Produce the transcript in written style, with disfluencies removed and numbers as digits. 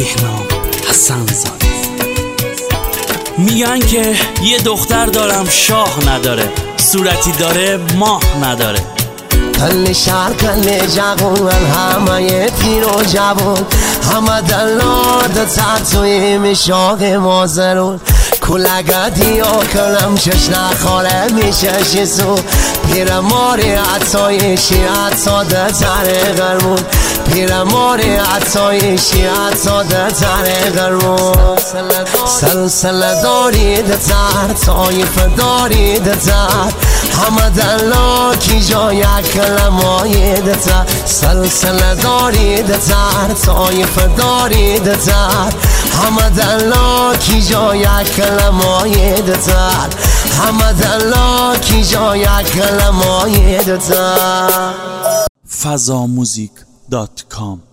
بهنام حسن زاده. میگن که یه دختر دارم شاه نداره، صورتی داره ماه نداره. کل شهر کل جوون همه پیر و جوون همه دلاد ترتوی مشاق مازرون کلگدی و کلم چش نخاله میشه شیزو پیر ماری عطایشی عطا ده تره غرمون پیر ماری عطایشی عطا ده تره غرمون سلسله داری ده تر طایف داری ده تر همه دلا کی جا یک کلمای ده تر سلسله داری ده تر طایف داری ده تر همه دلا کی جا یک کلمای ده تر همه دلا کی جا یک کلمای ده تر. fazamuzik.com